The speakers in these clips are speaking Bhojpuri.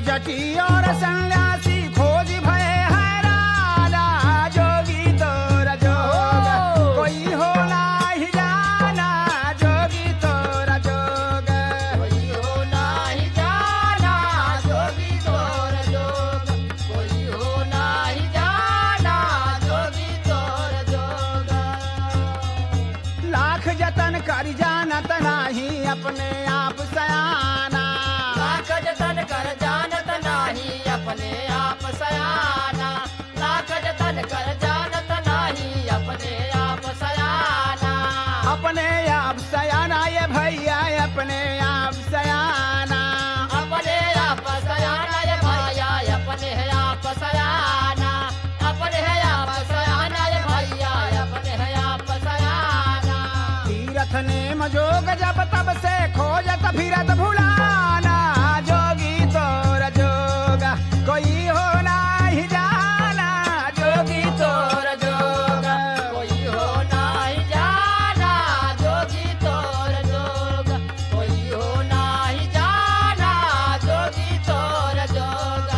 जटी और सन्यासी खोज भय हैराना, जोगी तोरा जोग कोई हो नाही जाना, जोगी तोरा जोग कोई हो नाही जाना, जोगी तोर जोग कोई हो नाही जाना, जोगी तोर जोग। लाख जतन कर जानत नाही अपने आप सयाना, लाख जतन कर जानत नाही अपने आप सयाना, लाख जतन कर जानत नाही अपने आप सयाना। अपने आप सयाना ये भैया अपने आप सयाना, अपने आप सयाना ये भैया अपने आप सयाना, अपने आप सयाना ये भैया अपने आप सयाना। तीरथ नेम जोग जब तब से खोजत फिरत भुलाना, जोगी तोर जोग कोई हो नाही जाना, जोगी तोर जोग कोई हो नाही जाना, जोगी तोर जोग कोई हो नाही जाना, जोगी तोर जोग।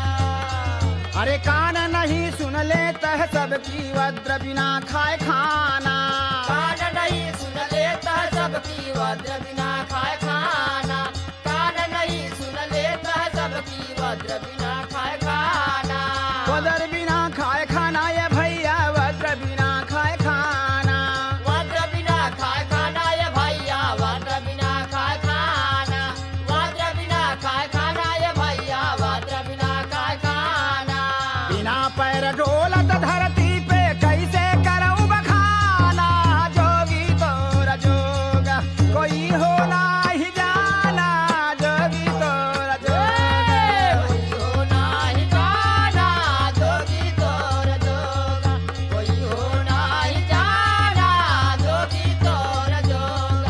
अरे कान नहीं सुन लेता है सबकी वज्र बिना खाए खाना, कान नहीं सुन लेता सबकी वज्र बिना खाए खाना, कान नहीं सुन लेता सबकी वज्र बिना खाए खाना। वज्र बिना खाए खाना ये भैया वज्र बिना खाए खाना, वज्र बिना खाए खाना ये भैया वज्र बिना खाए खाना, वज्र बिना खाए खाना ये भैया वज्र बिना खाए खाना। बिना पैर डोलत धरती पे कैसे करऊं बखाना, जोगी तोर जोग कोई हो नाही जाना, जोगी तोर जोग कोई हो नाही जाना, जोगी तोर जोग कोई हो नाही जाना, जोगी तोर जोग।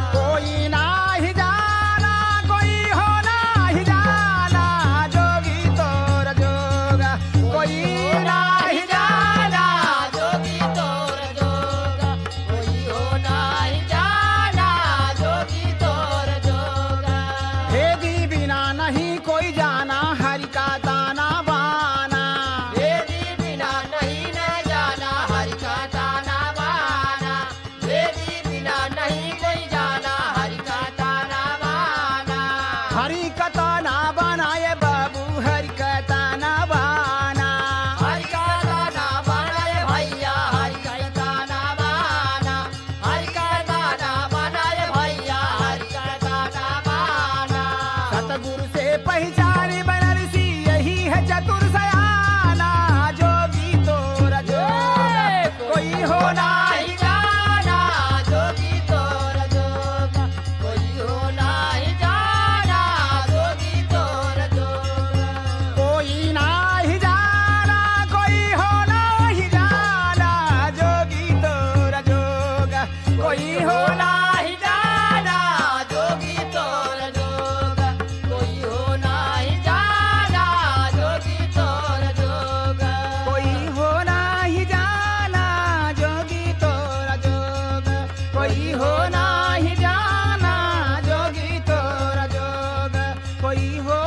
कोई नाही जाना, कोई हो नाही जाना, जोगी तोर जोग कोई नाही जाना, जोगी तोर जोग कोई हो नाही जाना, जोगी तोर जोग। भेदी बिना नहीं कोई जाना हरि का दाना बाना, वेदी बिना नहीं न जाना हरि का ताना बाना, वेदी बिना नहीं कोई जाना हरि का ताना बाना। हरि का ताना बाना ये बाबू हरि का ताना बाना, हरि का ताना बाना ये भैया हरि का ताना बाना, हरि का ताना बाना ये भैया हरि का ताना बाना। सतगुरु से पहचानी बनरसी यही है चतुर सयाना, जोगी तोर जोग कोई हो नाही जाना, जोगी तोर जोग कोई हो नाही जाना, जोगी तोर जोग। कोई नाही जाना, कोई हो नाही जाना, जोगी तोर जोग कोई हो नाही जाना, जोगी तोर जोग कोई हो नाही जाना, जोगी तोर जोग। कोई हो नाही जाना, जोगी तोर जोग कोई हो नाही जाना, जोगी तोर जोग कोई हो